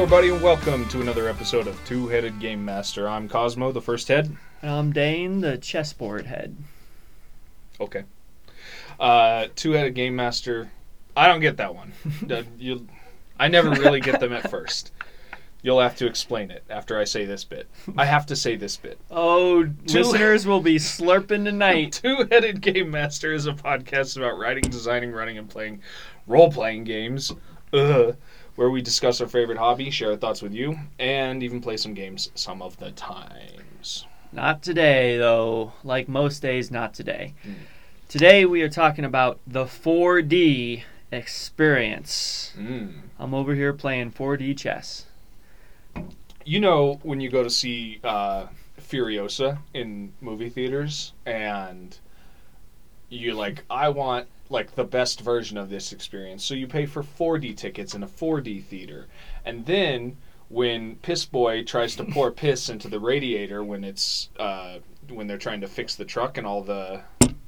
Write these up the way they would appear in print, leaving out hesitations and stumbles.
everybody, and welcome to another episode of Two-Headed Game Master. I'm Cosmo, the first head. And I'm Dane, the chessboard head. Okay. Two-Headed Game Master. I don't get that one. I never really get them at first. You'll have to explain it after I say this bit. I have to say this bit. Oh, listeners will be slurping tonight. Two-Headed Game Master is a podcast about writing, designing, running, and playing role-playing games. Where we discuss our favorite hobby, share our thoughts with you, and even play some games some of the times. Not today, though. Like most days, not today. Today we are talking about the 4D experience. I'm over here playing 4D chess. You know when you go to see Furiosa in movie theaters, and you're like, I want like the best version of this experience. So you pay for 4D tickets in a 4D theater. And then when Piss Boy tries to pour piss into the radiator when it's when they're trying to fix the truck and all the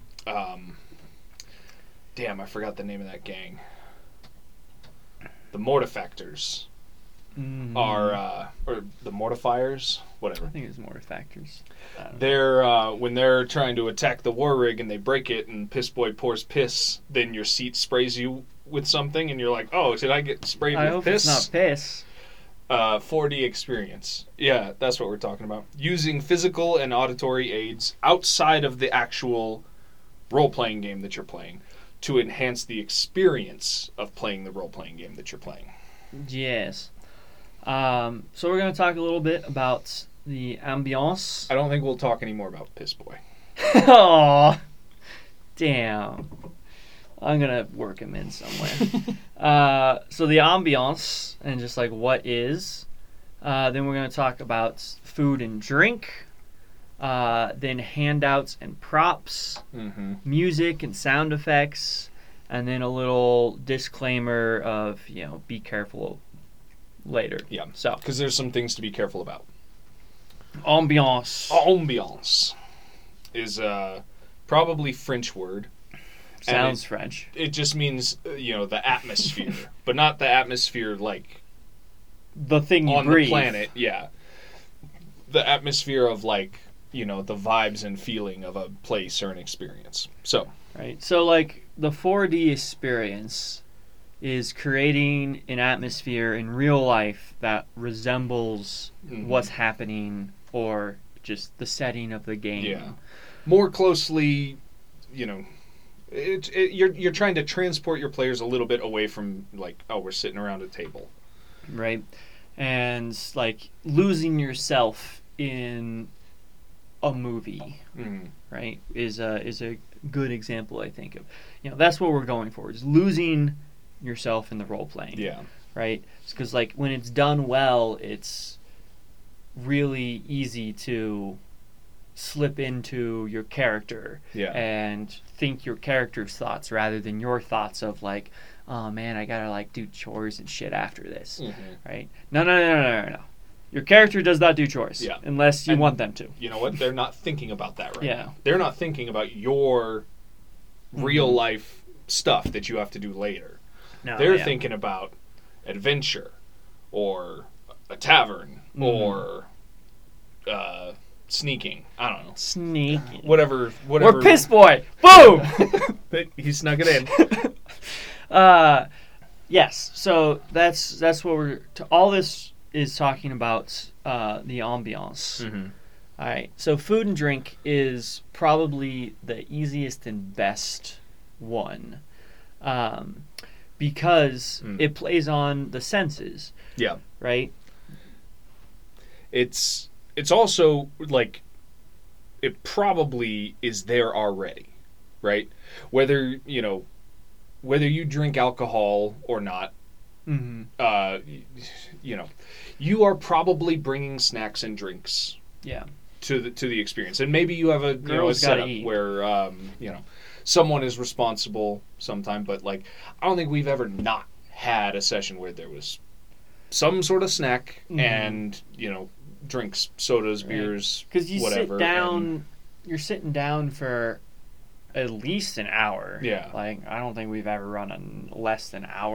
damn, I forgot the name of that gang. The Mortifactors are or the Mortifiers, whatever. I think it's Mortifactors. They're when they're trying to attack the war rig and they break it and Piss Boy pours piss, then your seat sprays you with something and you're like, oh, did I get sprayed with hope piss? It's not piss. 4D experience. Yeah, that's what we're talking about. Using physical and auditory aids outside of the actual role-playing game that you're playing to enhance the experience of playing the role-playing game that you're playing. Yes. So we're going to talk a little bit about the ambiance. I don't think we'll talk anymore about Piss Boy. Aw. Damn. I'm going to work him in somewhere. So the ambiance and just like what is. Then we're going to talk about food and drink. Then handouts and props. Music and sound effects. And then a little disclaimer of, be careful later. Yeah. So, because there's some things to be careful about. Ambiance. Ambiance is probably French word. Sounds French. It just means, the atmosphere. But not the atmosphere like the thing you on breathe. The planet, yeah. The atmosphere of like, the vibes and feeling of a place or an experience. So. Right. So like the 4D experience is creating an atmosphere in real life that resembles what's happening or just the setting of the game. Yeah. More closely, you're trying to transport your players a little bit away from like, oh, we're sitting around a table. Right. And like losing yourself in a movie, right, is a good example, I think, of, that's what we're going for, is losing yourself in the role playing. Yeah. Right? Because like when it's done well, it's really easy to slip into your character and think your character's thoughts rather than your thoughts of like, oh man, I gotta like do chores and shit after this. Right? No. Your character does not do chores unless you want them to. You know what? They're not thinking about that right now. They're not thinking about your real life stuff that you have to do later. No, they're thinking about adventure or a tavern or sneaking. I don't know. Sneaking. Whatever. Or Piss Boy. Boom! He snuck it in. Yes. So that's what we're... all this is talking about the ambiance. All right. So food and drink is probably the easiest and best one. Because it plays on the senses. Yeah. Right? It's also, like, it probably is there already, right? Whether you drink alcohol or not, you are probably bringing snacks and drinks to the experience. And maybe you have a setup where, someone is responsible sometime, but like I don't think we've ever not had a session where there was some sort of snack and drinks, sodas, beers, because whatever. You're sitting down for at least an hour. Yeah. Like I don't think we've ever run less than an hour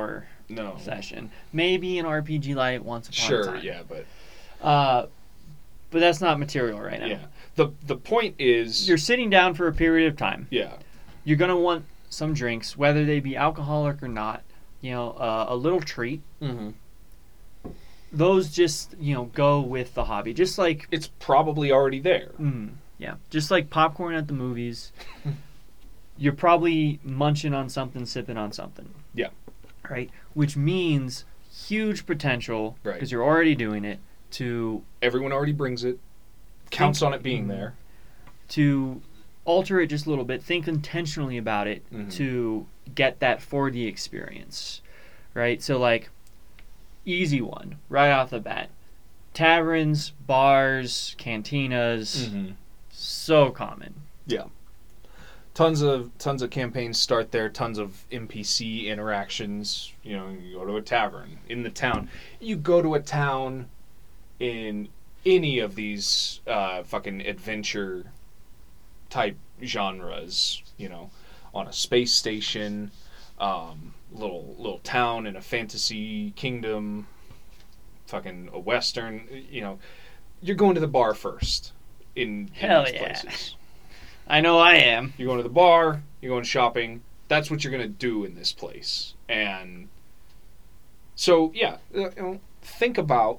No. session. Maybe an RPG Lite once upon a Sure, time. yeah, but But that's not material right now. yeah. The point is You're sitting down for a period of time. yeah. You're gonna want some drinks, whether they be alcoholic or not. A little treat. Mm-hmm. Those just go with the hobby. Just like It's probably already there. just like popcorn at the movies. You're probably munching on something, sipping on something. Yeah. Right? Which means huge potential, Right. because you're already doing it, to Everyone already brings it. Counts on it being there. alter it just a little bit. Think intentionally about it Mhm. to get that 4D experience. Right? So, like, easy one, right off the bat. Taverns, bars, cantinas, Mm-hmm. so common. Yeah. Tons of campaigns start there. Tons of NPC interactions. You go to a tavern in the town. You go to a town in any of these fucking adventure type genres. On a space station, little town in a fantasy kingdom, fucking a western. You're going to the bar first in Hell these yeah. places. I know I am. You're going to the bar, you're going shopping. That's what you're going to do in this place. And so, yeah, think about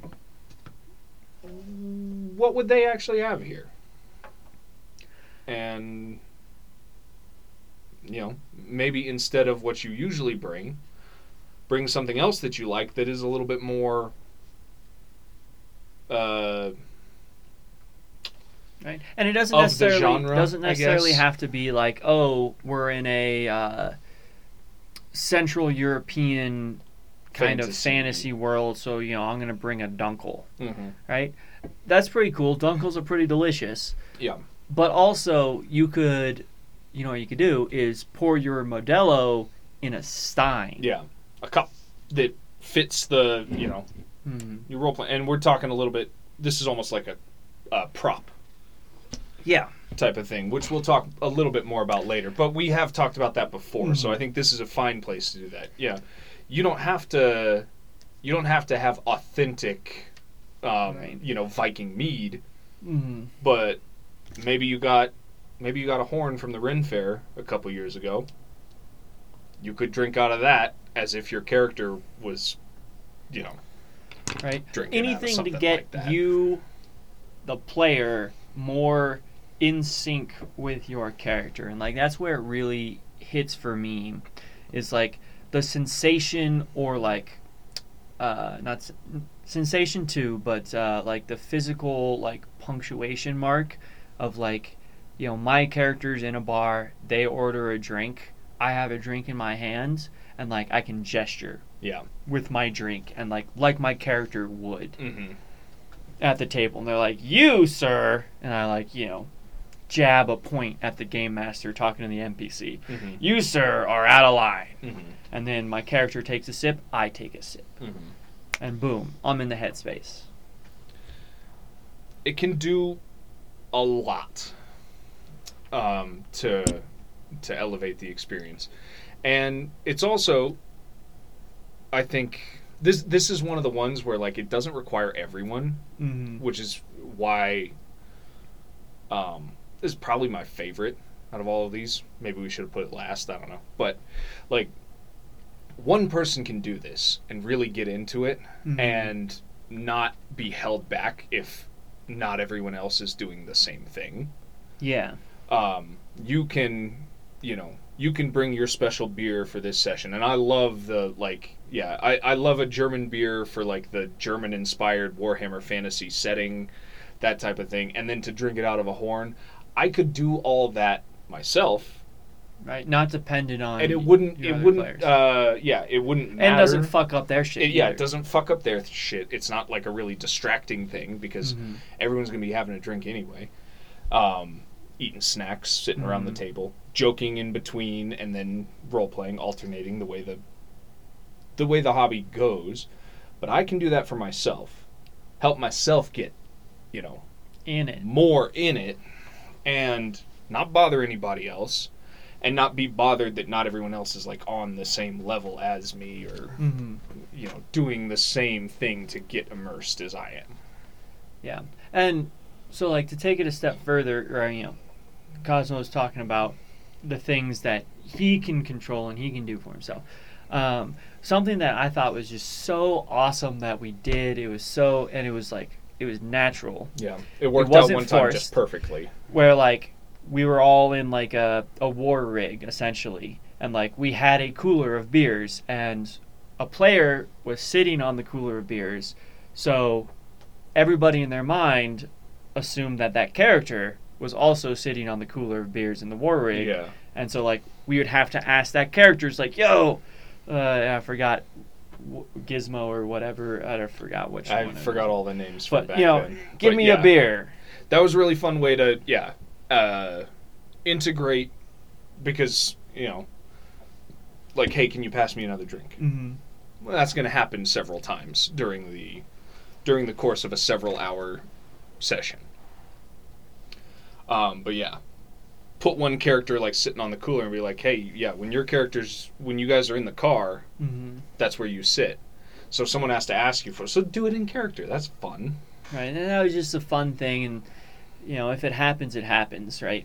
what would they actually have here? And, maybe instead of what you usually bring something else that you like that is a little bit more Right, and it doesn't of the necessarily genre, I guess. have to be like, oh, we're in a Central European kind of fantasy world, so I'm gonna bring a dunkel, Mm-hmm. right? That's pretty cool. Dunkels are pretty delicious, Yeah. but also you could, what you could do is pour your Modelo in a stein. Yeah. A cup that fits the, Mhm. your role play. And we're talking a little bit, this is almost like a prop Yeah. type of thing, which we'll talk a little bit more about later. But we have talked about that before, so Mhm. I think this is a fine place to do that. Yeah. You don't have to have authentic, Right. Viking mead, Mm-hmm. but maybe you got a horn from the Ren Fair a couple years ago. You could drink out of that as if your character was, Right. drinking out of Anything to something get like that. you, the player, more in sync with your character, and like that's where it really hits for me, is like the sensation, or like not s- sensation too, but like the physical like punctuation mark of like my character's in a bar, they order a drink, I have a drink in my hands, and like I can gesture Yeah. with my drink, and like my character would Mm-hmm. at the table, and they're like, "You, sir," and I like jab a point at the game master talking to the NPC. Mm-hmm. "You, sir, are out of line." Mm-hmm. And then my character takes a sip, I take a sip, Mm-hmm. and boom, I'm in the headspace. It can do a lot to elevate the experience, and it's also, I think, this is one of the ones where like it doesn't require everyone, Mm-hmm. which is why this is probably my favorite out of all of these. Maybe we should have put it last, I don't know, but like one person can do this and really get into it Mhm. and not be held back if not everyone else is doing the same thing. Yeah. You can bring your special beer for this session, and I love I love a German beer for like the German inspired Warhammer fantasy setting, that type of thing, and then to drink it out of a horn. I could do all that myself, Right. Not dependent on. and it wouldn't your it other wouldn't players. it wouldn't matter. And doesn't fuck up their shit. It either. doesn't fuck up their shit. It's not like a really distracting thing because Mhm. everyone's going to be having a drink anyway. Eating snacks, sitting around the Mhm. table, joking in between, and then role playing, alternating the way the hobby goes. But I can do that for myself, help myself get, In it. more in it, and not bother anybody else, and not be bothered that not everyone else is like on the same level as me or doing the same thing to get immersed as I am. Yeah. And so, like, to take it a step further, or, Cosmo's talking about the things that he can control and he can do for himself. Something that I thought was just so awesome that we did, it was natural. Yeah. It worked out one time just perfectly. Where, like, we were all in, like, a war rig, essentially. And, like, we had a cooler of beers, and a player was sitting on the cooler of beers. So everybody in their mind assumed that character was also sitting on the cooler of beers in the war rig. Yeah. And so, like, we would have to ask that character, it's like, yo, I forgot Gizmo or whatever. I forgot which one. I forgot all the names but, from back then. Give me a beer. That was a really fun way to, integrate, because, like, hey, can you pass me another drink? Mm-hmm. Well, that's going to happen several times during the course of a several-hour session. But yeah, put one character like sitting on the cooler and be like, hey, yeah, when you guys are in the car, that's where you sit. So someone has to ask you so do it in character. That's fun. Right, and that was just a fun thing, and, if it happens, it happens, right?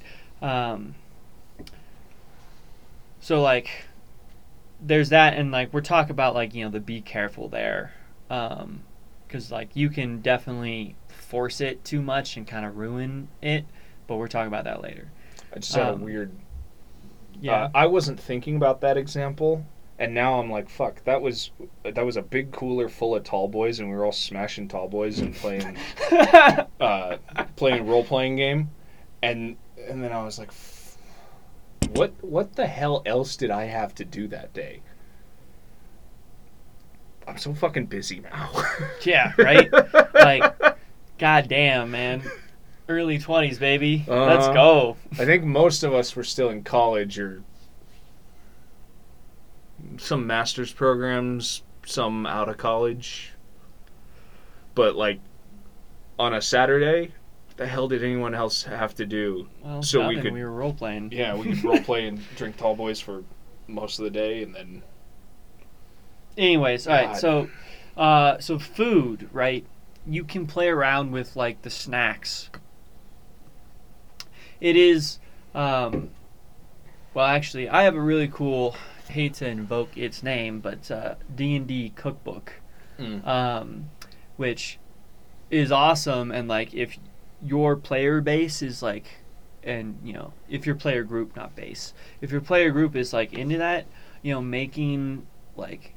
So, like, there's that, and, like, we're talking about, like, the be careful there. Because, like, you can definitely force it too much and kind of ruin it, but we're talking about that later. I just had a weird... Yeah. I wasn't thinking about that example, and now I'm like, fuck, that was a big cooler full of tall boys, and we were all smashing tall boys and playing playing a role-playing game, and then I was like, what the hell else did I have to do that day? I'm so fucking busy now. Yeah, right? Like, goddamn, man. Early 20s, baby. Let's go. I think most of us were still in college or some master's programs, some out of college. But, like, on a Saturday, what the hell did anyone else have to do? Well, so we were role-playing. Yeah, we could role-play and drink tall boys for most of the day, and then... Anyways, all right, so food, right? You can play around with, like, the snacks. It is, well, actually, I have a really cool, hate to invoke its name, but D&D cookbook, which is awesome, and, like, if your player base is, like, and, if your player group, not base, if your player group is, like, into that, making, like,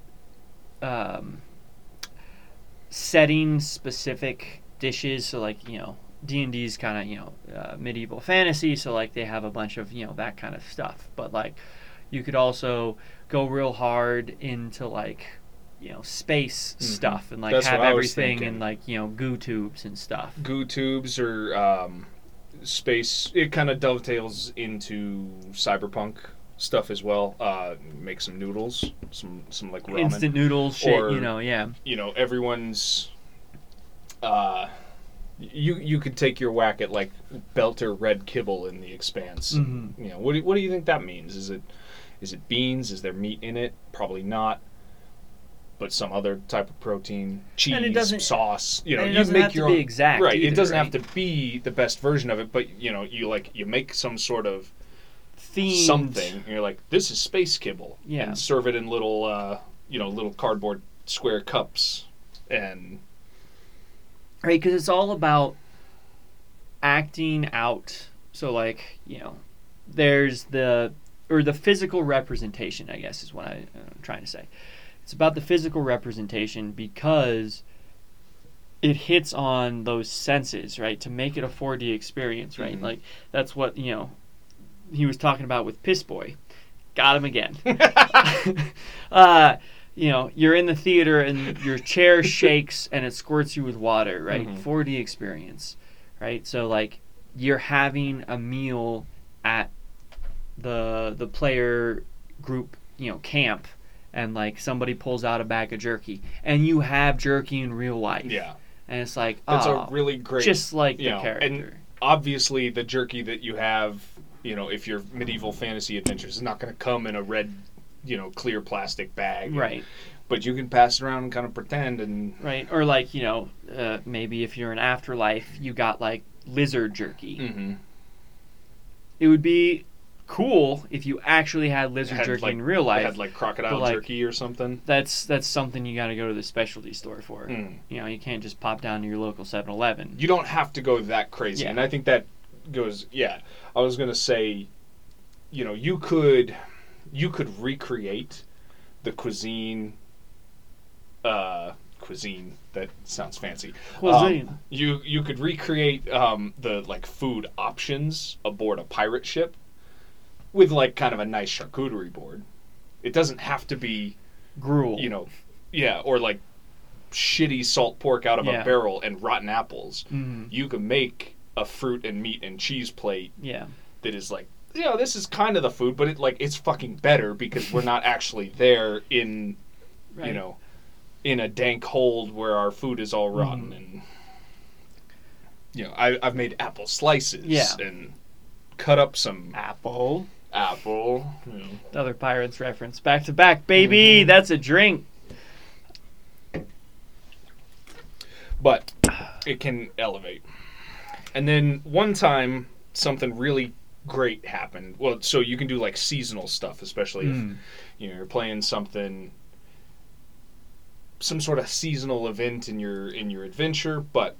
setting specific dishes, so, like, D&D's kind of, medieval fantasy, so, like, they have a bunch of, that kind of stuff. But, like, you could also go real hard into, like, space stuff, and, like, That's have everything in, like, goo tubes and stuff. Goo tubes or space, it kind of dovetails into cyberpunk stuff as well. Make some noodles, some like ramen. Instant noodles, shit, or, yeah. Everyone's... You could take your whack at, like, Belter red kibble in The Expanse. What do you think that means? Is it beans? Is there meat in it? Probably not. But some other type of protein, cheese, sauce. It doesn't make have your to be own, exact. Right. Either, it doesn't right? have to be the best version of it, but you make some sort of themed something. And you're like, this is space kibble. Yeah. And serve it in little little cardboard square cups, and right, because it's all about acting out. So, like, there's the physical representation, I guess, is what I'm trying to say. It's about the physical representation because it hits on those senses, right, to make it a 4D experience, right? Like, that's what, he was talking about with Piss Boy. Got him again. You're in the theater and your chair shakes and it squirts you with water, right? 4D experience, right? So, like, you're having a meal at the player group, camp, and, like, somebody pulls out a bag of jerky, and you have jerky in real life. Yeah. And it's like, that's a really great... just like the character. And obviously the jerky that you have, if your medieval fantasy adventures, it's not going to come in a red, clear plastic bag. Right. But you can pass it around and kind of pretend and... Right. Or like, maybe if you're in Afterlife, you got like lizard jerky. Mm-hmm. It would be cool if you actually had lizard jerky in real life. Had like crocodile jerky or something. That's something you got to go to the specialty store for. Mm. You can't just pop down to your local 7-Eleven. You don't have to go that crazy. Yeah. And I think that goes, I was going to say, you could recreate the cuisine, that sounds fancy. Cuisine. You could recreate the like food options aboard a pirate ship with like kind of a nice charcuterie board. It doesn't have to be gruel. Or like shitty salt pork out of a barrel and rotten apples. Mm-hmm. You can make a fruit and meat and cheese plate. Yeah. That is like, this is kind of the food, but it's fucking better because we're not actually there in, right. In a dank hold where our food is all rotten. And I've made apple slices and cut up some apple. The other Pirates reference. Back to back, baby. Mm-hmm. That's a drink. But it can elevate. And then one time something really great happened. Well, so you can do like seasonal stuff, especially if you're playing some sort of seasonal event in your adventure. But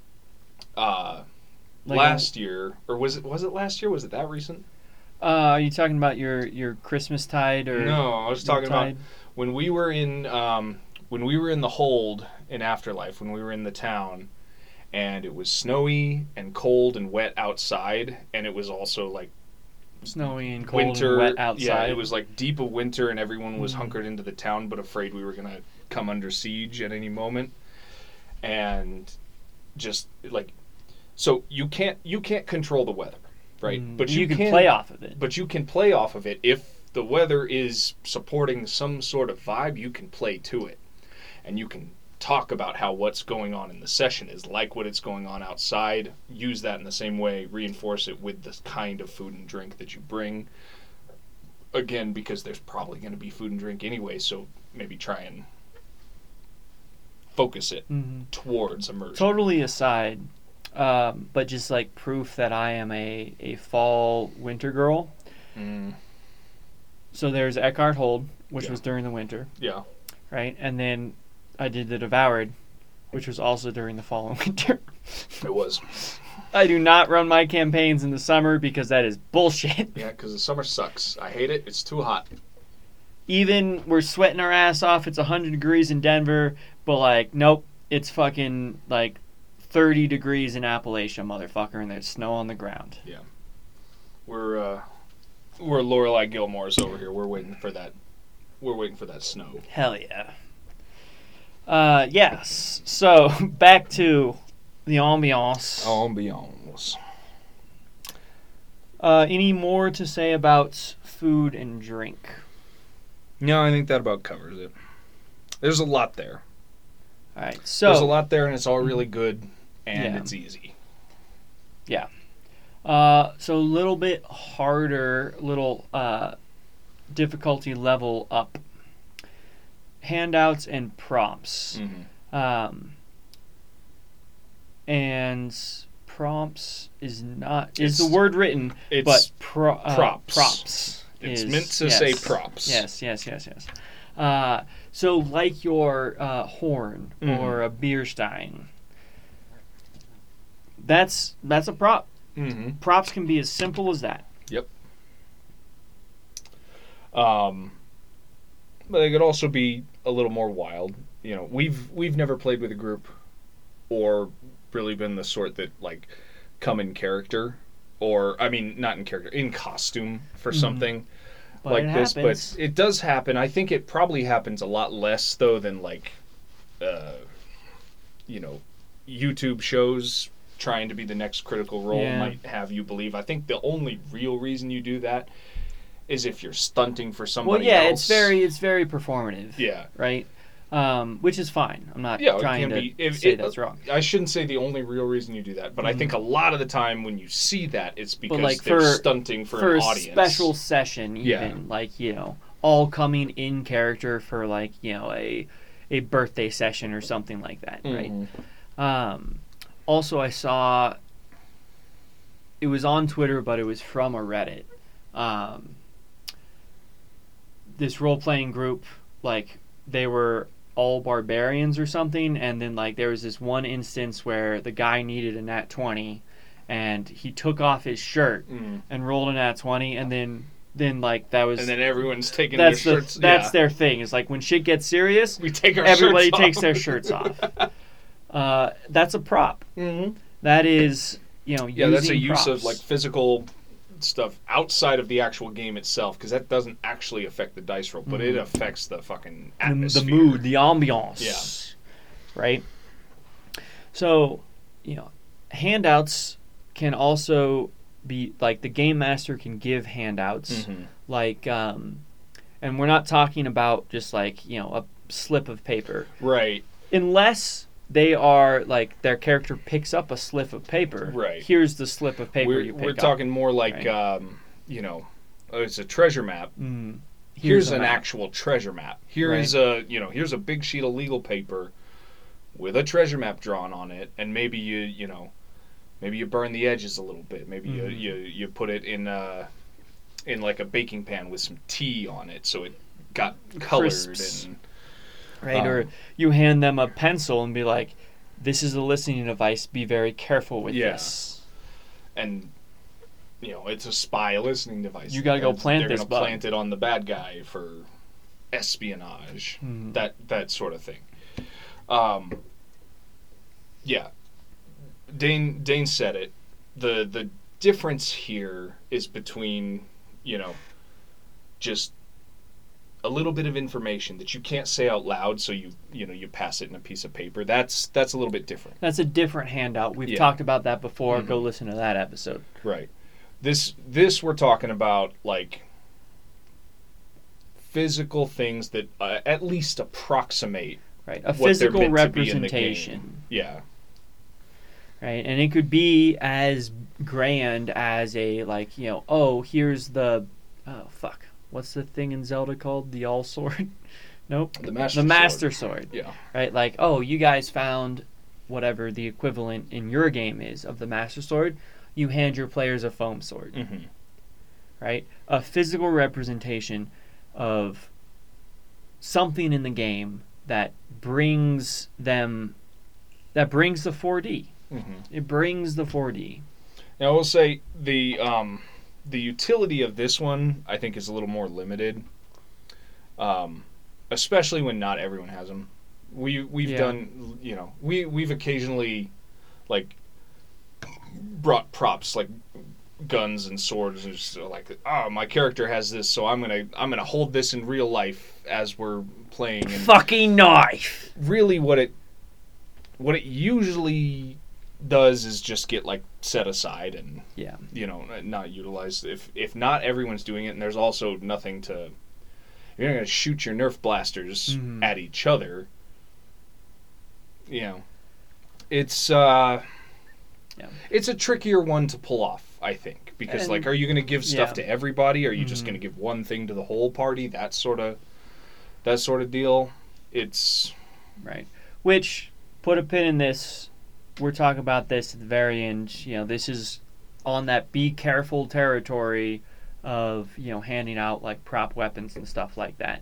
last year, or was it last year? Was it that recent? Are you talking about your Christmas tide or no? I was talking about when we were in the hold in Afterlife, when we were in the town, and it was snowy and cold and wet outside, and it was also like snowy and cold winter, and wet outside. Yeah, it was like deep of winter, and everyone was hunkered into the town, but afraid we were gonna come under siege at any moment, and just like, so you can't control the weather. Right, but you can play off of it. But you can play off of it if the weather is supporting some sort of vibe. You can play to it, and you can talk about how what's going on in the session is like what it's going on outside. Use that in the same way. Reinforce it with the kind of food and drink that you bring. Again, because there's probably going to be food and drink anyway, so maybe try and focus it towards immersion. Totally aside. But just like proof that I am a fall winter girl. Mm. So there's Eckhart Hold, which was during the winter. Yeah. Right? And then I did the Devoured, which was also during the fall and winter. It was. I do not run my campaigns in the summer because that is bullshit. Yeah, because the summer sucks. I hate it. It's too hot. Even we're sweating our ass off. It's 100 degrees in Denver, but like, nope. It's fucking like 30 degrees in Appalachia, motherfucker, and there's snow on the ground. Yeah. We're Lorelei Gilmore's over here. We're waiting for that. We're waiting for that snow. Hell yeah. Yes. So, back to the ambiance. Any more to say about food and drink? No, I think that about covers it. There's a lot there. All right. So there's a lot there, and it's all really good. And it's easy. Yeah. So a little bit harder, difficulty level up. Handouts and prompts. Mm-hmm. And prompts is the word written, but props. Props. It's meant to say props. Yes. So like your horn or a beer stein. That's a prop. Mm-hmm. Props can be as simple as that. Yep. But they could also be a little more wild. We've never played with a group, or really been the sort that like come in character, or I mean not in character, in costume for something like this. But it does happen. I think it probably happens a lot less though than like, YouTube shows. Trying to be the next Critical Role might have you believe. I think the only real reason you do that is if you're stunting for somebody else. It's very performative. Yeah. Right? which is fine. I'm not Yeah, it trying can to be. say that's wrong. I shouldn't say the only real reason you do that, but I think a lot of the time when you see that, it's because But, like, they're for- stunting for For an a audience. special session, even Yeah. like all coming in character for like a birthday session or something like that, right? Mhm. Also, I saw it was on Twitter, but it was from a Reddit. This role playing group, like they were all barbarians or something, and then like there was this one instance where the guy needed a nat 20, and he took off his shirt and rolled a nat 20, and then like that was And then everyone's taking their shirts. that's yeah. their thing. It's like when shit gets serious, We take our everybody shirts takes off. their shirts off. That's a prop. Mhm. That is, Yeah, that's a using use of props. like physical stuff outside of the actual game itself, because that doesn't actually affect the dice roll, but it affects the fucking the atmosphere. mood, the ambiance. Yeah. Right? So, handouts can also be like the game master can give handouts, Mhm. like, and we're not talking about just like, a slip of paper. Right. Unless they are like their character picks up a slip of paper. Right. Here's the slip of paper you pick We're up. talking more like, right? It's a treasure map. Here's a an map. actual treasure map. Here Right. is here's a big sheet of legal paper with a treasure map drawn on it, and maybe maybe you burn the edges a little bit. Maybe you put it in like a baking pan with some tea on it, so it got colored. Crisps. And Right, or you hand them a pencil and be like, "This is a listening device. Be very careful with this." and it's a spy listening device. You gotta go plant They're this gonna bug. plant it on the bad guy for espionage, that sort of thing. Yeah, Dane said it. The difference here is between just a little bit of information that you can't say out loud, so you pass it in a piece of paper. That's a little bit different. That's a different handout. We've Yeah. talked about that before. Mhm. Go listen to that episode. Right. This we're talking about like physical things that at least approximate Right, a what they're physical meant to be in the game. representation. Yeah. Right, and it could be as grand as a here's the what's the thing in Zelda called? The All Sword? Nope. The Master The Sword. Master Sword. Yeah. Right, like, you guys found whatever the equivalent in your game is of the Master Sword. You hand your players a foam sword. Mm-hmm. Right? A physical representation of something in the game that brings the 4D. Mm-hmm. It brings the 4D. Now I will say the utility of this one I think is a little more limited, especially when not everyone has them. We've done we've occasionally like brought props like guns and swords and just like, oh, my character has this, so I'm gonna hold this in real life as we're playing. And Fucking knife. really, what it usually does is just get like set aside and Yeah. not utilized. If not everyone's doing it, and there's also nothing to. You're not gonna shoot your Nerf blasters at each other. It's it's a trickier one to pull off, I think, because And- are you going to give stuff yeah. to everybody? Or are you just going to give one thing to the whole party? That sort of deal. It's Right. Which, put a pin in this. We're talking about this at the very end. This is on that be careful territory of, handing out like prop weapons and stuff like that.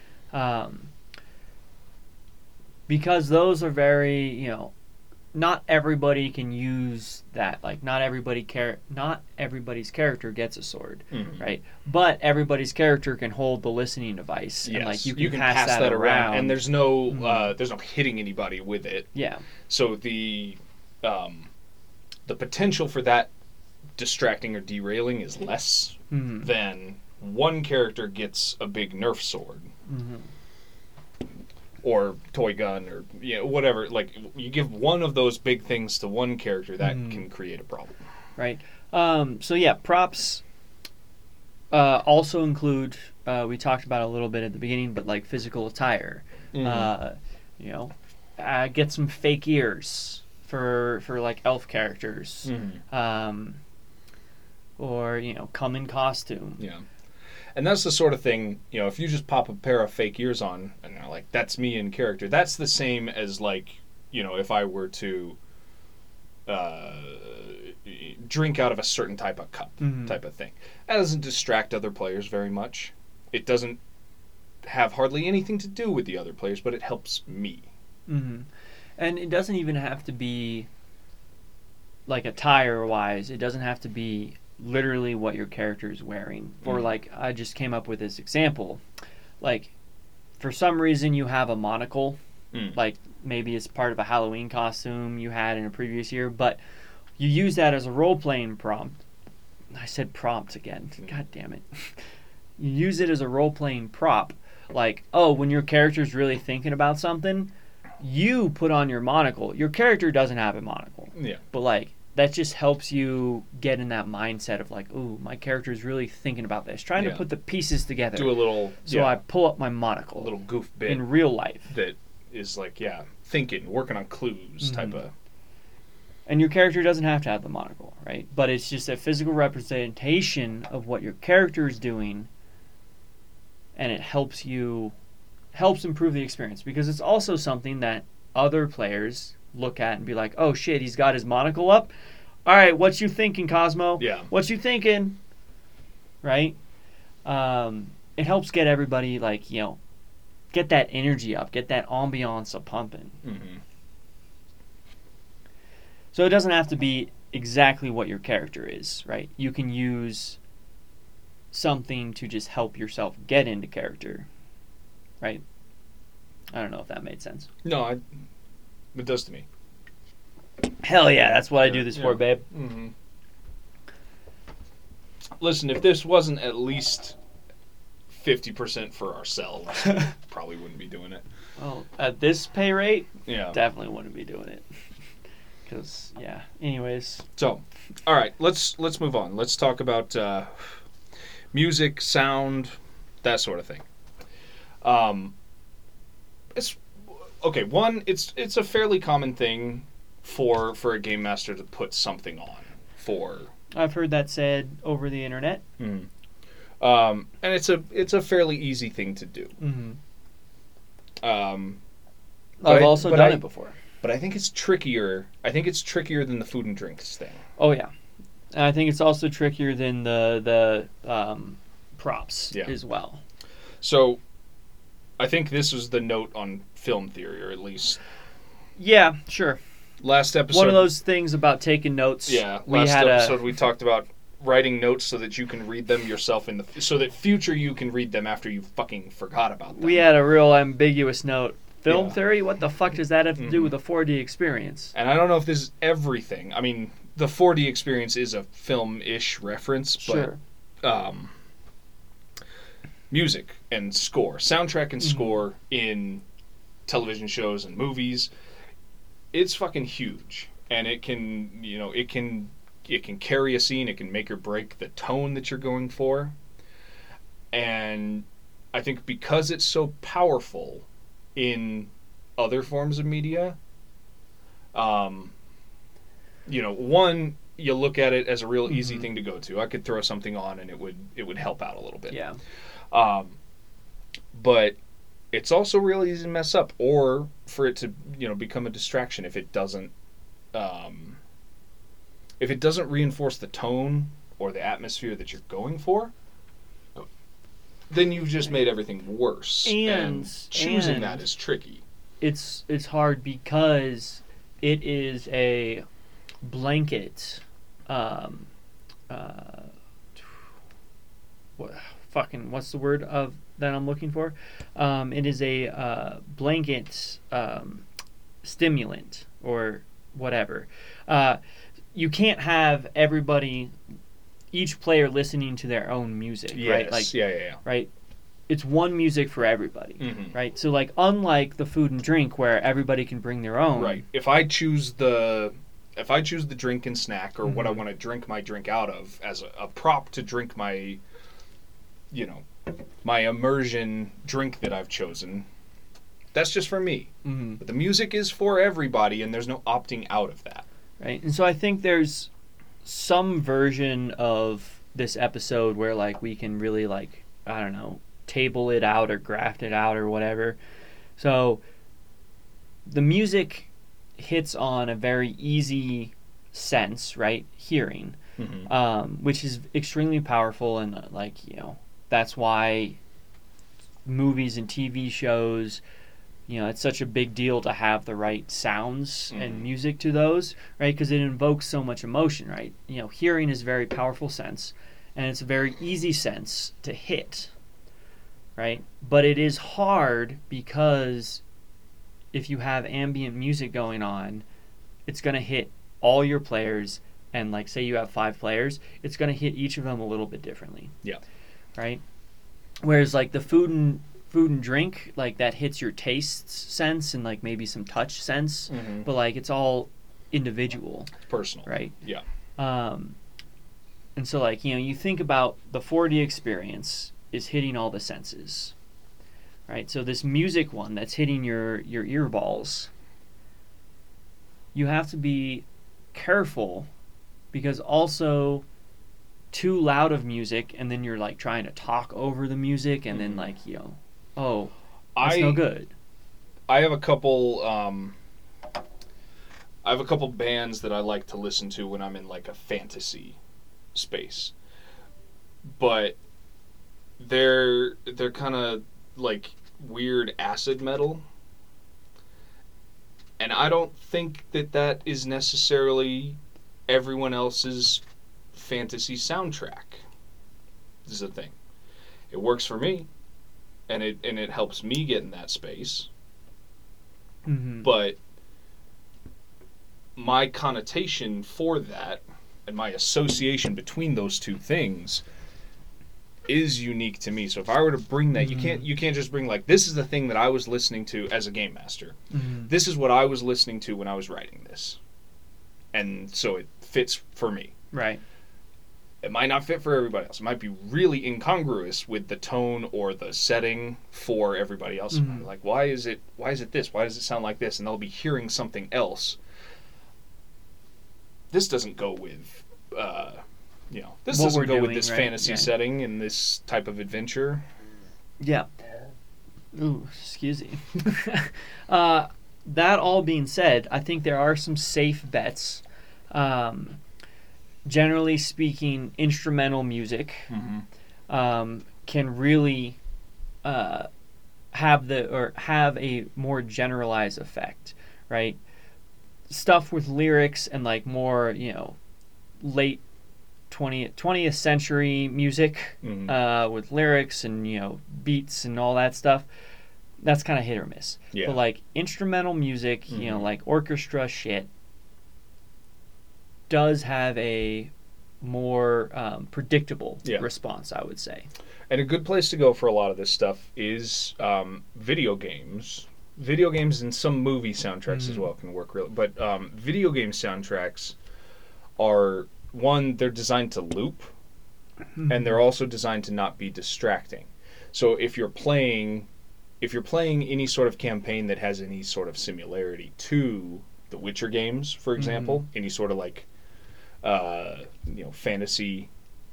Because those are very, not everybody can use that. Like, not everybody's character gets a sword, right? But everybody's character can hold the listening device, yes, and like you can pass that around, and there's no hitting anybody with it. Yeah. So the potential for that distracting or derailing is less than one character gets a big Nerf sword. Or toy gun, or whatever. Like, you give one of those big things to one character, that can create a problem. Right. So yeah, props also include. We talked about it a little bit at the beginning, but like physical attire. Mhm. You know, get some fake ears for like elf characters, or come in costume. Yeah. And that's the sort of thing, if you just pop a pair of fake ears on and they're like, that's me in character, that's the same as, like, if I were to drink out of a certain type of cup, type of thing. That doesn't distract other players very much. It doesn't have hardly anything to do with the other players, but it helps me. And it doesn't even have to be like attire-wise. It doesn't have to be literally what your character is wearing. Or like, I just came up with this example. Like, for some reason you have a monocle. Like, maybe it's part of a Halloween costume you had in a previous year, but you use that as a role-playing prompt. I said prompt again. God damn it. You use it as a role-playing prop. Like, when your character's really thinking about something, you put on your monocle. Your character doesn't have a monocle. Yeah. But, like, that just helps you get in that mindset of, like, ooh, my character's really thinking about this. Trying to put the pieces together. Do a little... So I pull up my monocle. A little goof bit. In real life. That is, like, thinking, working on clues type of... And your character doesn't have to have the monocle, right? But it's just a physical representation of what your character is doing, and it helps improve the experience, because it's also something that other players look at and be like, oh shit, he's got his monocle up. All right, what you thinking, Cosmo? Yeah. What you thinking? Right? It helps get everybody, like, get that energy up, get that ambiance up pumping. So it doesn't have to be exactly what your character is, right? You can use something to just help yourself get into character, right? I don't know if that made sense. No, it does to me. Hell yeah, that's what I do this for, babe. Listen, if this wasn't at least 50% for ourselves, we probably wouldn't be doing it. Well, at this pay rate, yeah, definitely wouldn't be doing it. Because, anyways. So, all right, let's move on. Let's talk about music, sound, that sort of thing. It's okay. One, it's a fairly common thing for a game master to put something on for. I've heard that said over the internet. And it's a fairly easy thing to do. I've also done it before. But I think it's trickier. I think it's trickier than the food and drinks thing. Oh yeah, and I think it's also trickier than the props as well. So, I think this was the note on film theory, or at least. Yeah, sure. Last episode. One of those things about taking notes. Yeah, last episode we talked about writing notes so that you can read them yourself so that future you can read them after you fucking forgot about them. We had a real ambiguous note. Film theory? What the fuck does that have to do with the 4D experience? And I don't know if this is everything. I mean, the 4D experience is a film-ish reference, but music and score, soundtrack and score in television shows and movies, it's fucking huge. And it can, it can carry a scene, it can make or break the tone that you're going for. And I think because it's so powerful in other forms of media, one, you look at it as a real easy thing to go to. I could throw something on and it would help out a little bit. Yeah. But it's also real easy to mess up, or for it to become a distraction if it doesn't reinforce the tone or the atmosphere that you're going for. Then you've just made everything worse. And choosing that is tricky. It's hard because it is a blanket. What's the word that I'm looking for? It is a blanket stimulant or whatever. You can't have each player listening to their own music, right? Like, right? It's one music for everybody, right? So, like, unlike the food and drink where everybody can bring their own. Right. If I choose the drink and snack, or what I want to drink my drink out of as a prop to drink my, my immersion drink that I've chosen, That's just for me. Mm-hmm. But the music is for everybody, and there's no opting out of that. Right. And so I think there's some version of this episode where like we can really like, I don't know, table it out or graft it out or whatever. So the music hits on a very easy sense, right? Hearing, which is extremely powerful, and like, you know, that's why movies and TV shows, you know, it's such a big deal to have the right sounds and music to those, right? Because it invokes so much emotion, right? You know, hearing is a very powerful sense, and it's a very easy sense to hit, right? But it is hard because if you have ambient music going on, it's going to hit all your players, and like say you have 5 players, it's going to hit each of them a little bit differently. Yeah. Right? Whereas like the food and drink, like that hits your taste sense and like maybe some touch sense, but like it's all individual. It's personal. Right? Yeah. And so like, you know, you think about the 4D experience is hitting all the senses. Right? So this music one that's hitting your ear balls, you have to be careful, because also too loud of music and then you're like trying to talk over the music, and then like, you know, oh, that's no good. I have a couple bands that I like to listen to when I'm in like a fantasy space. But they're kind of like weird acid metal. And I don't think that is necessarily everyone else's fantasy soundtrack. This is the thing. It works for me, and it helps me get in that space. But my connotation for that and my association between those two things is unique to me. So if I were to bring that, you can't just bring like, this is the thing that I was listening to as a game master. This is what I was listening to when I was writing this. And so it fits for me. Right. It might not fit for everybody else. It might be really incongruous with the tone or the setting for everybody else. Like, why is it this? Why does it sound like this? And they'll be hearing something else. This doesn't go with, this what doesn't go with doing, this right? fantasy setting and this type of adventure. Yeah. Ooh, excuse me. That all being said, I think there are some safe bets. Generally speaking, instrumental music can really have a more generalized effect, right? Stuff with lyrics and like more, you know, late 20th century music with lyrics and, you know, beats and all that stuff, that's kind of hit or miss. Yeah. But like instrumental music, you know, like orchestra shit, does have a more predictable response, I would say. And a good place to go for a lot of this stuff is video games. Video games and some movie soundtracks as well can work really. But video game soundtracks are, one, they're designed to loop, and they're also designed to not be distracting. So if you're playing any sort of campaign that has any sort of similarity to the Witcher games, for example, any sort of like fantasy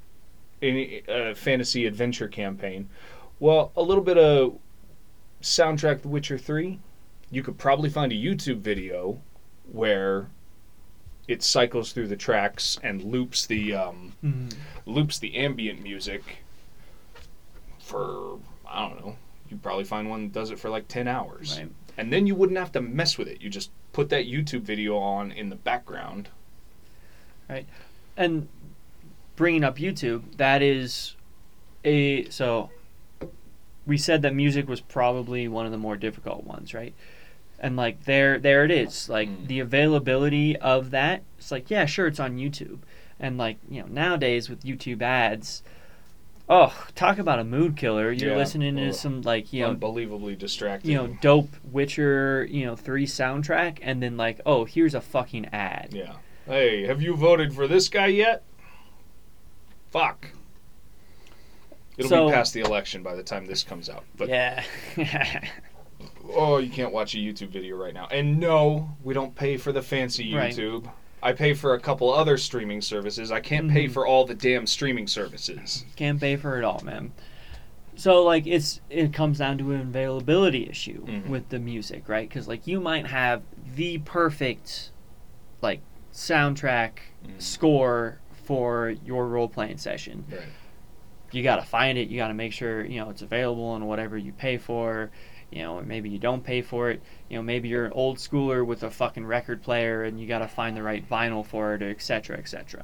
adventure campaign, well, a little bit of soundtrack The Witcher 3, you could probably find a YouTube video where it cycles through the tracks and loops the ambient music for, I don't know, you'd probably find one that does it for like 10 hours. Right. And then you wouldn't have to mess with it. You just put that YouTube video on in the background. Right. And bringing up YouTube, that is so we said that music was probably one of the more difficult ones, right? And like there it is. Like the availability of that, it's like, yeah, sure, it's on YouTube. And like, you know, nowadays with YouTube ads, oh, talk about a mood killer. You're listening to some like, you know, unbelievably distracting. You know, dope Witcher, 3 soundtrack, and then like, oh, here's a fucking ad. Yeah. Hey, have you voted for this guy yet? Fuck. It'll be past the election by the time this comes out. But yeah. oh, you can't watch a YouTube video right now. And no, we don't pay for the fancy Right. YouTube. I pay for a couple other streaming services. I can't pay for all the damn streaming services. Can't pay for it all, man. So like it comes down to an availability issue with the music, right? Because like you might have the perfect like soundtrack score for your role playing session. Right. You got to find it. You got to make sure it's available on whatever you pay for. Or maybe you don't pay for it. Maybe you're an old schooler with a fucking record player, and you got to find the right vinyl for it, etc., etc.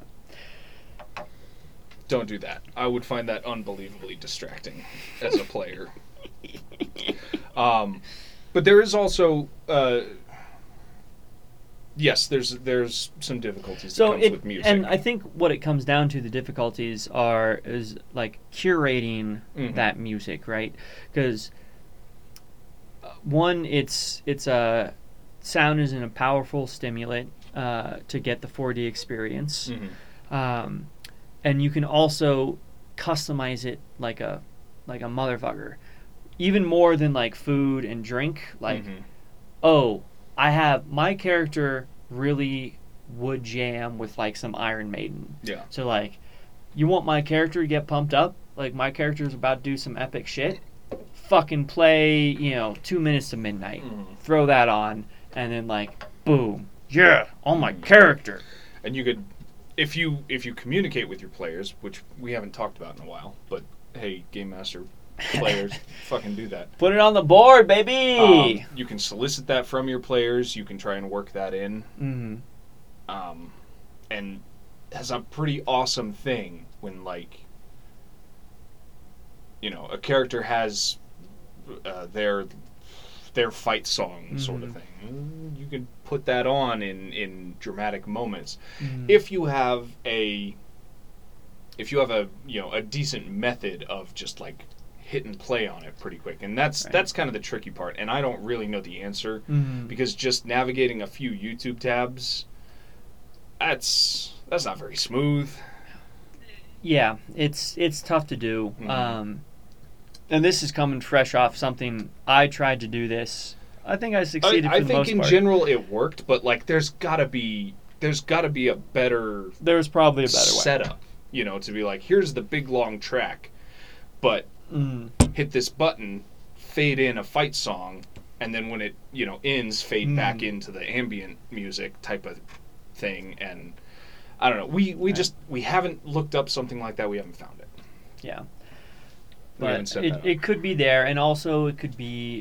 Don't do that. I would find that unbelievably distracting as a player. But there is also, yes, there's some difficulties that comes with music. And I think what it comes down to, the difficulties is like curating that music, right? Because one, it's a sound isn't a powerful stimulant to get the 4D experience. And you can also customize it like a motherfucker, even more than like food and drink. Like, oh, I have my character really would jam with like some Iron Maiden. Yeah. So like, you want my character to get pumped up? Like my character's about to do some epic shit. Fucking play, 2 minutes to midnight. Throw that on, and then like, boom, yeah, on my character. And you could. If you communicate with your players, which we haven't talked about in a while, but hey, Game Master players, fucking do that. Put it on the board, baby! You can solicit that from your players. You can try and work that in. And that's a pretty awesome thing when, like, a character has their fight song sort of thing. You can put that on in dramatic moments. If you have a decent method of just like hit and play on it pretty quick. And that's kind of the tricky part. And I don't really know the answer because just navigating a few YouTube tabs, that's not very smooth. Yeah, it's tough to do. And this is coming fresh off something I tried to do this. I think I succeeded for the most part. I think in general it worked, but like there's gotta be a better There's probably a better setup, to be like, here's the big long track, but hit this button, fade in a fight song, and then when it ends, fade back into the ambient music type of thing. And I don't know. We haven't looked up something like that. We haven't found it. Yeah. But it could be there, and also it could be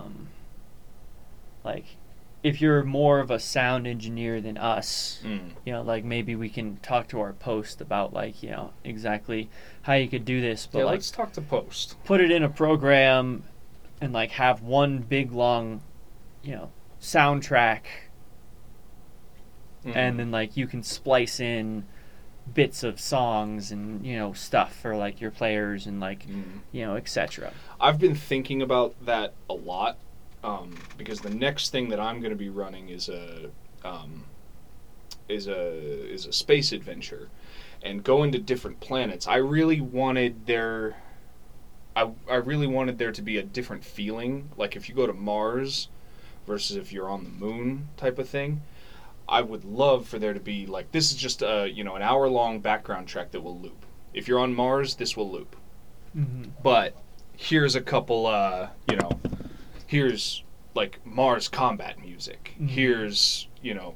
like if you're more of a sound engineer than us, like maybe we can talk to our post about like exactly how you could do this. But let's talk to post. Put it in a program and like have one big long, soundtrack, and then like you can splice in bits of songs and stuff for like your players and like etc. I've been thinking about that a lot because the next thing that I'm going to be running is a space adventure and going to different planets. I really wanted there to be a different feeling, like if you go to Mars versus if you're on the moon type of thing. I would love for there to be, like, this is just an hour-long background track that will loop. If you're on Mars, this will loop. But here's a couple, here's, like, Mars combat music. Here's,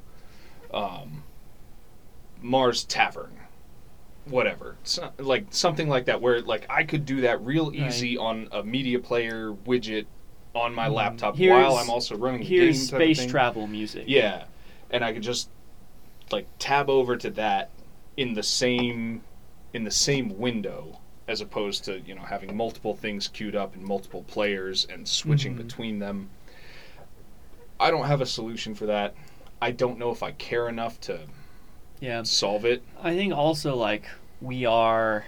Mars Tavern. Whatever. So, like, something like that, where, like, I could do that real easy on a media player widget on my laptop while I'm also running the game. Here's space travel music. Yeah. And I could just like tab over to that in the same window, as opposed to having multiple things queued up and multiple players and switching between them. I don't have a solution for that. I don't know if I care enough to solve it. I think also like we are.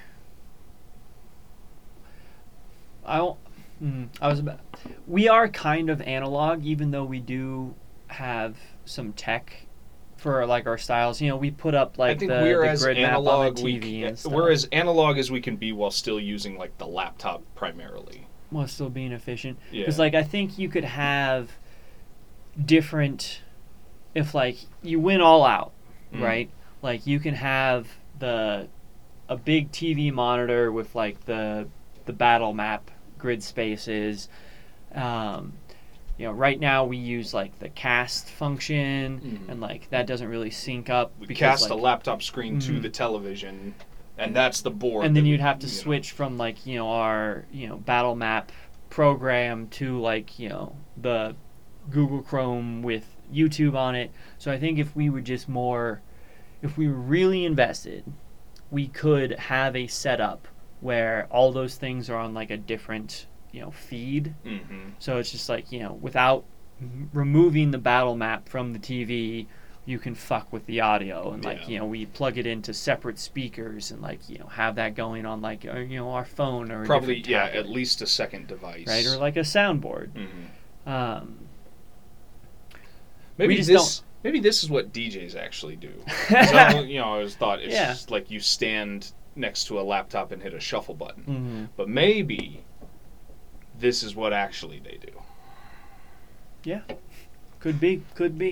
We are kind of analog, even though we do have some tech for like our styles. We put up like I think the grid analog map on the TV and stuff. We're as analog as we can be while still using like the laptop primarily. while still being efficient. Yeah. Because like I think you could have different, if like you went all out, right? Like you can have a big TV monitor with like the battle map grid spaces. Right now we use like the cast function, and like that doesn't really sync up. We because, cast like, a laptop screen to the television, and that's the board. and then you'd have to switch from like our battle map program to like the Google Chrome with YouTube on it. So I think if we were really invested, we could have a setup where all those things are on like a different feed. So it's just like without removing the battle map from the TV, you can fuck with the audio, and like we plug it into separate speakers and like have that going on like our phone or probably a tablet, at least a second device, right, or like a soundboard. Maybe this is what DJs actually do. I always thought it's just like you stand next to a laptop and hit a shuffle button, but maybe this is what actually they do. Yeah, could be.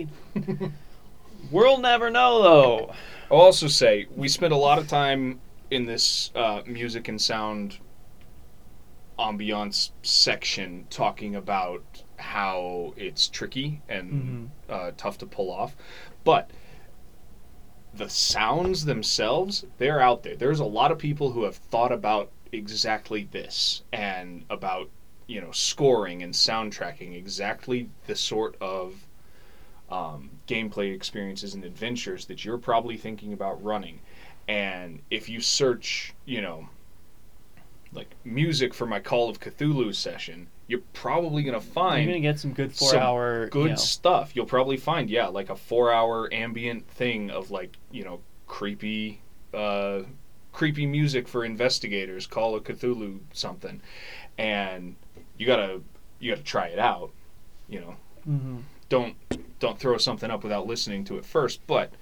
We'll never know, though. I'll also say, we spent a lot of time in this music and sound ambiance section talking about how it's tricky and tough to pull off. But the sounds themselves, they're out there. There's a lot of people who have thought about exactly this and about scoring and soundtracking exactly the sort of gameplay experiences and adventures that you're probably thinking about running. And if you search, like music for my Call of Cthulhu session, you're probably going to find... You're going to get some good 4-hour... good stuff. You'll probably find, like a 4-hour ambient thing of like, creepy music for investigators, Call of Cthulhu something. And you gotta try it out, Don't throw something up without listening to it first. But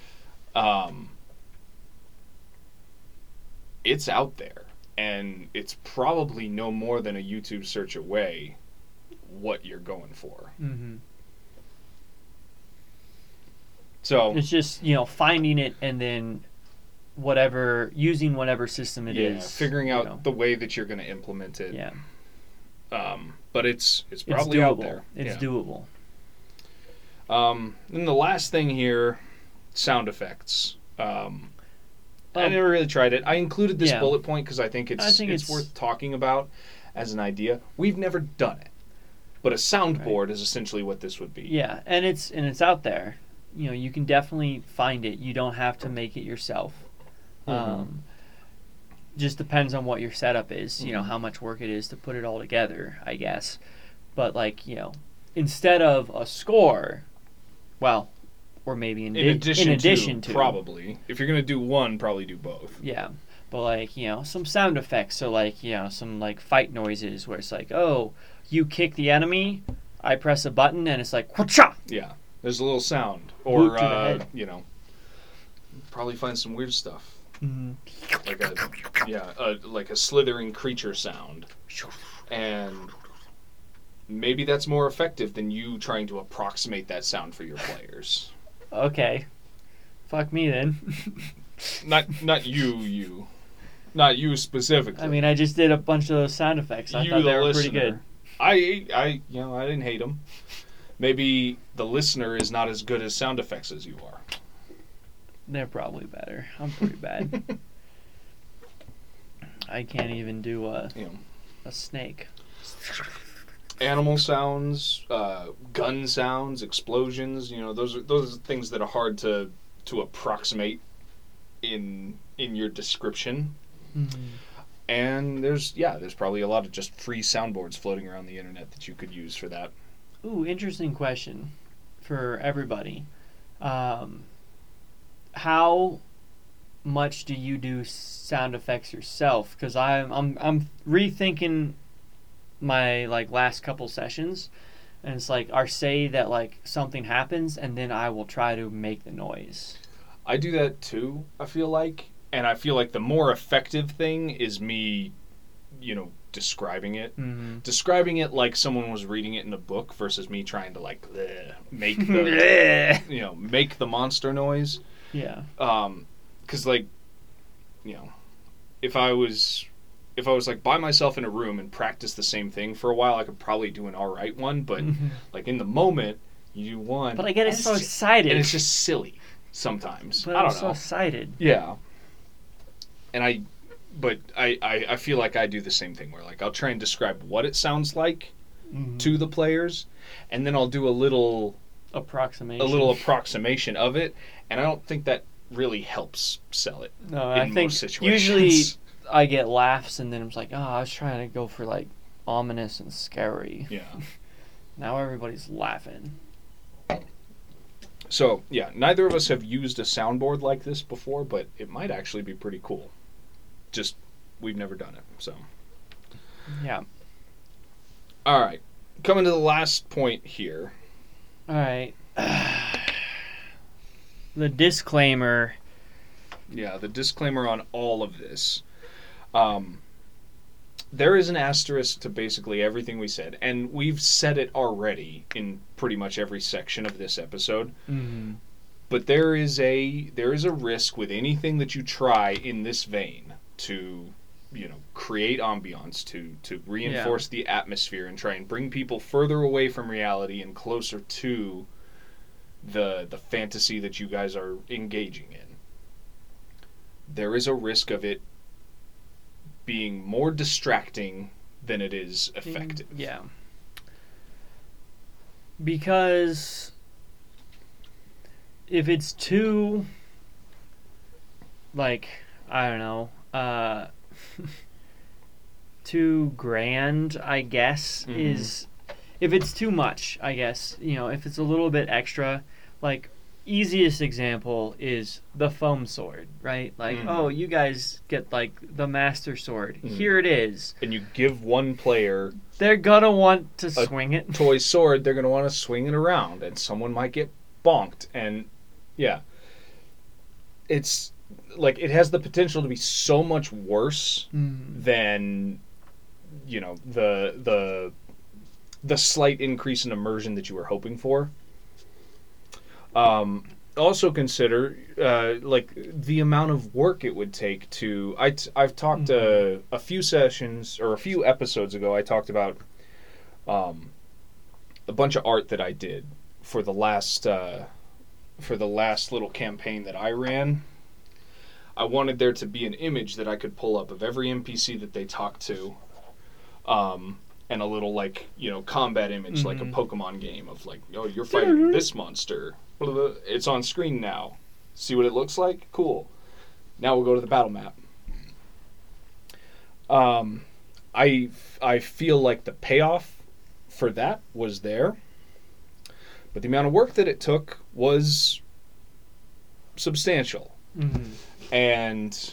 it's out there, and it's probably no more than a YouTube search away what you're going for. So it's just finding it and then using whatever system it is, figuring out the way that you're going to implement it. Yeah. But it's probably out there. It's doable. Then the last thing here, sound effects. I never really tried it. I included this bullet point because I think it's worth talking about as an idea. We've never done it, but a soundboard is essentially what this would be. Yeah, and it's out there. You can definitely find it. You don't have to make it yourself. Just depends on what your setup is, how much work it is to put it all together, I guess. But like, instead of a score, or maybe in addition to, probably. If you're going to do one, probably do both. Yeah. But like, some sound effects, so like, some like fight noises where it's like, oh, you kick the enemy, I press a button and it's like, whatcha! Yeah. There's a little sound. Or probably find some weird stuff. Like a slithering creature sound, and maybe that's more effective than you trying to approximate that sound for your players. Okay, fuck me then. not you, not you specifically. I mean, I just did a bunch of those sound effects. I thought they were pretty good. I didn't hate them. Maybe the listener is not as good as sound effects as you are. They're probably better. I'm pretty bad. I can't even do a snake. Animal sounds, gun sounds, explosions. Those are things that are hard to approximate in your description. And there's probably a lot of just free soundboards floating around the internet that you could use for that. Ooh, interesting question for everybody. How much do you do sound effects yourself? Because I'm rethinking my like last couple sessions, and it's like say that like something happens, and then I will try to make the noise. I do that too. I feel like, and I feel like the more effective thing is me describing it. Mm-hmm. Describing it like someone was reading it in a book versus me trying to like make the make the monster noise. Yeah. Because like, if I was like by myself in a room and practice the same thing for a while, I could probably do an all right one. But like in the moment, you do one. But I get so excited, and it's just silly sometimes. But I don't I'm so excited. Yeah. And I feel like I do the same thing where like I'll try and describe what it sounds like to the players, and then I'll do a little approximation of it, and I don't think that really helps sell it. No, I think usually I get laughs, and then I'm like, oh, I was trying to go for like ominous and scary. Yeah. Now everybody's laughing. So yeah, neither of us have used a soundboard like this before, but it might actually be pretty cool. Just we've never done it, so yeah. All right, coming to the last point here. All right, the disclaimer. Yeah, the disclaimer on all of this. There is an asterisk to basically everything we said, and we've said it already in pretty much every section of this episode. Mm-hmm. But there is a risk with anything that you try in this vein to, create ambiance, to reinforce the atmosphere and try and bring people further away from reality and closer to the fantasy that you guys are engaging in. There is a risk of it being more distracting than it is effective. Yeah. Because if it's too, like, I don't know, too grand, I guess, is, if it's too much, I guess, if it's a little bit extra, like, easiest example is the foam sword, right? Like, oh, you guys get, like, the master sword. Here it is. And you give one player... They're gonna want to swing it. Toy sword, they're gonna want to swing it around, and someone might get bonked, and, yeah. It's, like, it has the potential to be so much worse than, the slight increase in immersion that you were hoping for. Also consider like the amount of work it would take to. I've talked a few sessions or a few episodes ago. I talked about a bunch of art that I did for the last little campaign that I ran. I wanted there to be an image that I could pull up of every NPC that they talk to, and a little like combat image like a Pokemon game of like, oh, you're fighting this monster. It's on screen now. See what it looks like? Cool. Now we'll go to the battle map. I feel like the payoff for that was there, but the amount of work that it took was substantial. And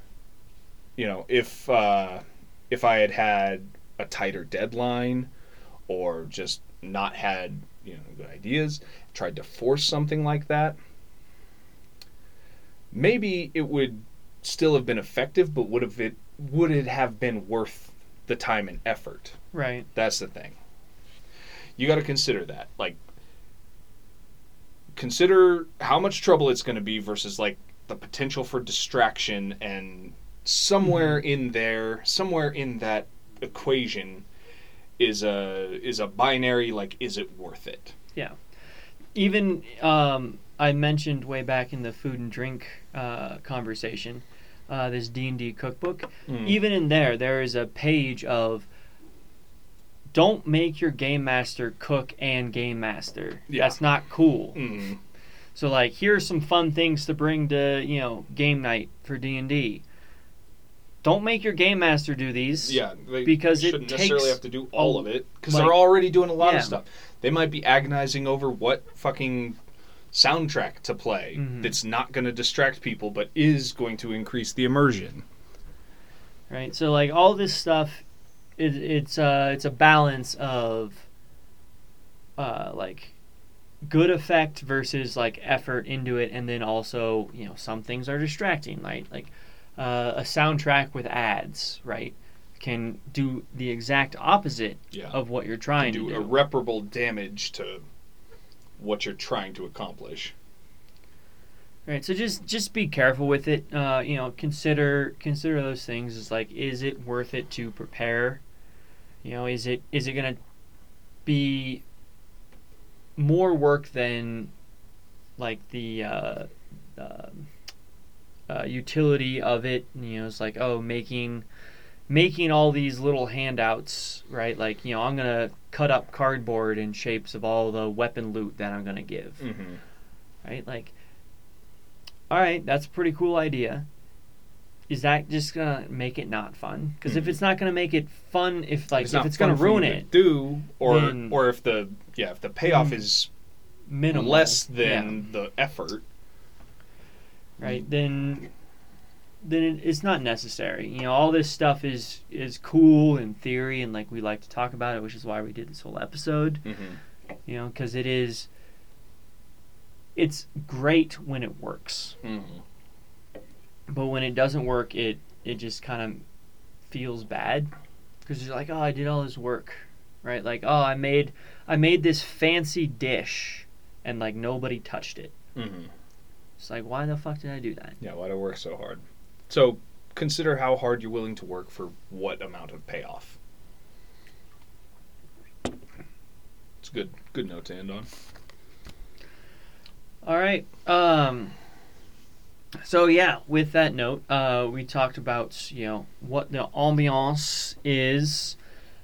if I had a tighter deadline or just not had good ideas, tried to force something like that, maybe it would still have been effective, but would it have been worth the time and effort? Right. That's the thing. You got to consider that. Like, consider how much trouble it's going to be versus like the potential for distraction, and somewhere in that equation is a binary, like, is it worth it? Yeah. Even I mentioned way back in the food and drink conversation, this D&D cookbook. Even in there is a page of don't make your game master cook and game master. Yeah. That's not cool. So like, here's some fun things to bring to game night for D&D. Don't make your game master do these. Yeah, because shouldn't it takes necessarily have to do all of it, because they're already doing a lot of stuff. They might be agonizing over what fucking soundtrack to play that's not going to distract people, but is going to increase the immersion. Right. So like all this stuff, it's a balance of like good effect versus like effort into it, and then also some things are distracting, right? Like a soundtrack with ads, right? can do the exact opposite Yeah. of what you're trying do to do. irreparable damage to what you're trying to accomplish. Right, so just be careful with it. Consider those things. Is like, is it worth it to prepare? Is it gonna be more work than like the utility of it? It's like, oh, making all these little handouts, right? Like, I'm gonna cut up cardboard in shapes of all the weapon loot that I'm gonna give, right? Like, all right, that's a pretty cool idea. Is that just gonna make it not fun? Because if it's not gonna make it fun, if it's gonna ruin it, or if the payoff is minimal, less than the effort, right? Then it's not necessary. All this stuff is cool in theory, and like we like to talk about it, which is why we did this whole episode. Because it's great when it works. But when it doesn't work, it just kind of feels bad, because you're like, oh, I did all this work, right? Like, oh, I made this fancy dish, and like nobody touched it. It's like, why the fuck did I do that? Yeah, why do I work so hard? So consider how hard you're willing to work for what amount of payoff. It's a good note to end on. All right. So yeah, with that note, we talked about what the ambiance is.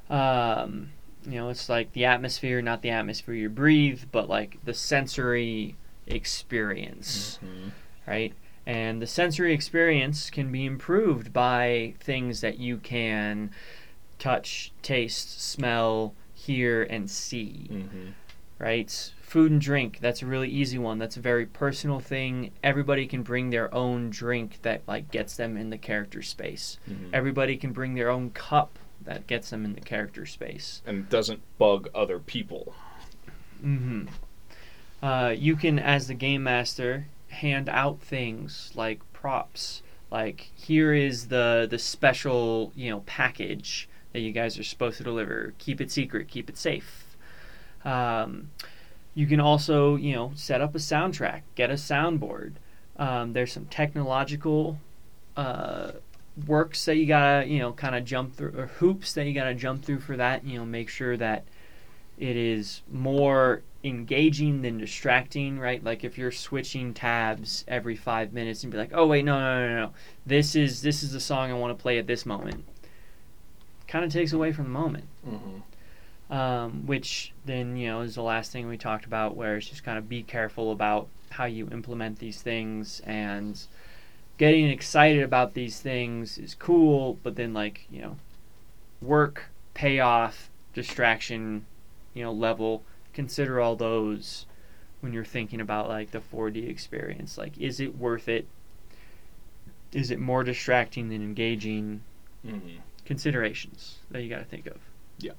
It's like the atmosphere, not the atmosphere you breathe, but like the sensory experience, right? And the sensory experience can be improved by things that you can touch, taste, smell, hear, and see, right? Food and drink, that's a really easy one. That's a very personal thing. Everybody can bring their own drink that like gets them in the character space. Everybody can bring their own cup that gets them in the character space. And doesn't bug other people. You can, as the game master, hand out things like props. Like, here is the special, package that you guys are supposed to deliver. Keep it secret. Keep it safe. You can also, set up a soundtrack, get a soundboard. There's some technological works that you gotta, kind of jump through, or hoops that you gotta jump through for that. Make sure that it is more engaging than distracting, right? Like, if you're switching tabs every 5 minutes and be like, oh wait, no, this is the song I want to play at this moment. Kind of takes away from the moment. Which then, is the last thing we talked about, where it's just kind of be careful about how you implement these things, and getting excited about these things is cool, but then work, payoff, distraction, level, consider all those when you're thinking about like the 4D experience. Like, is it worth it? Is it more distracting than engaging? Considerations that you got to think of. Yeah.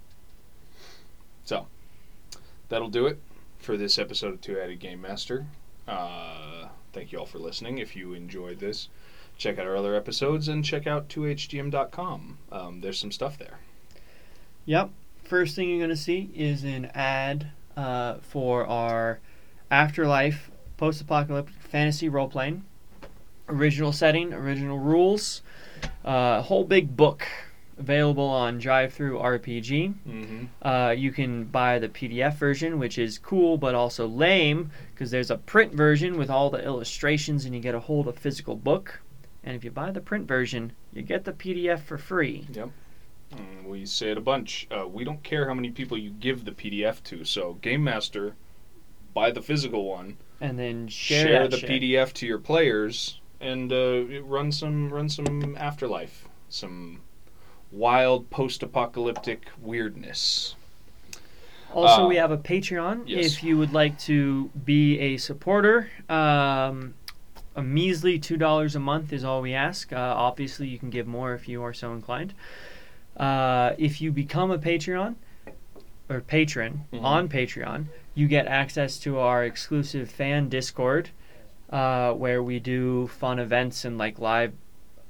So, that'll do it for this episode of Two-Headed Game Master. Thank you all for listening. If you enjoyed this, check out our other episodes and check out 2hgm.com. There's some stuff there. Yep. First thing you're going to see is an ad for our Afterlife post-apocalyptic fantasy role-playing. Original setting, original rules. A whole big book available on Drive-Thru RPG. You can buy the PDF version, which is cool but also lame, because there's a print version with all the illustrations and you get a hold of physical book. And if you buy the print version, you get the PDF for free. Yep. We say it a bunch. We don't care how many people you give the PDF to, so Game Master, buy the physical one, and then share the shit. PDF to your players, and run some Afterlife, some wild post-apocalyptic weirdness. Also, we have a Patreon. Yes. If you would like to be a supporter, a measly $2 a month is all we ask. Obviously, you can give more if you are so inclined. If you become a Patreon or patron on Patreon, you get access to our exclusive fan Discord, where we do fun events and like live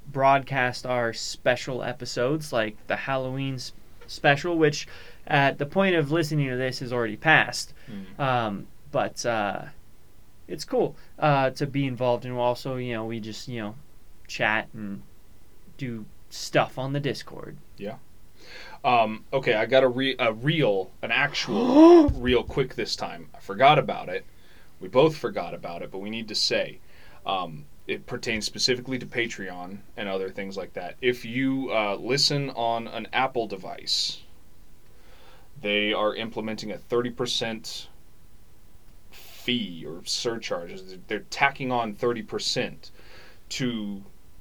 broadcast our special episodes, like the Halloween special, which at the point of listening to this is already passed. But it's cool to be involved in. Also, we just chat and do stuff on the Discord. Yeah. Okay, I got an actual real quick this time. I forgot about it. We both forgot about it, but we need to say it pertains specifically to Patreon and other things like that. If you listen on an Apple device, they are implementing a 30% fee or surcharges. They're tacking on 30% to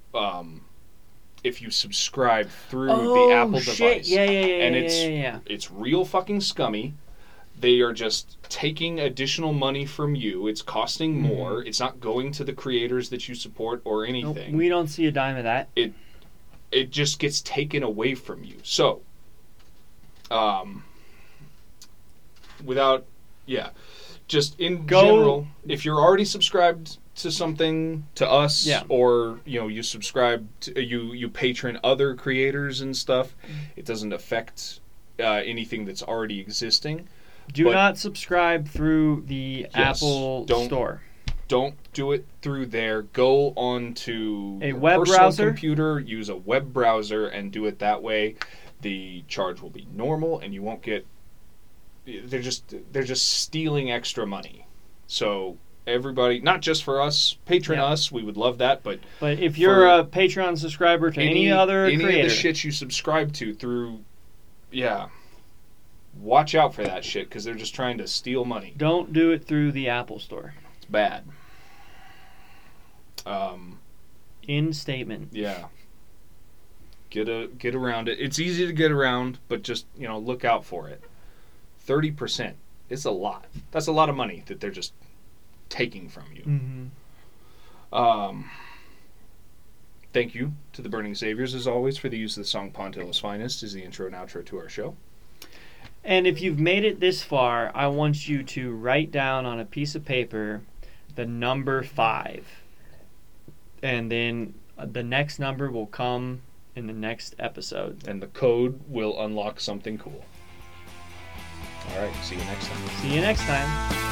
if you subscribe through the Apple device. Yeah. And Yeah. it's real fucking scummy. They are just taking additional money from you. It's costing more. It's not going to the creators that you support or anything. Nope, we don't see a dime of that. It just gets taken away from you. So, just in general, if you're already subscribed to something, to us, or you subscribe to, you patron other creators and stuff, it doesn't affect anything that's already existing. Do not subscribe through the Apple Store. Don't do it through there. Go on to a your web personal browser computer, use a web browser, and do it that way. The charge will be normal, and you won't get. They're just stealing extra money. So everybody, not just for us, patron us. We would love that, but if you're a Patreon subscriber to any other creator, any of the shit you subscribe to through, watch out for that shit because they're just trying to steal money. Don't do it through the Apple Store. It's bad. In statement. Yeah. Get around it. It's easy to get around, but just look out for it. 30%. It's a lot. That's a lot of money that they're just taking from you. Thank you to the Burning Saviors, as always, for the use of the song Pontilla's Finest as the intro and outro to our show. And if you've made it this far, I want you to write down on a piece of paper the number 5. And then the next number will come in the next episode. And the code will unlock something cool. All right, see you next time. See you next time.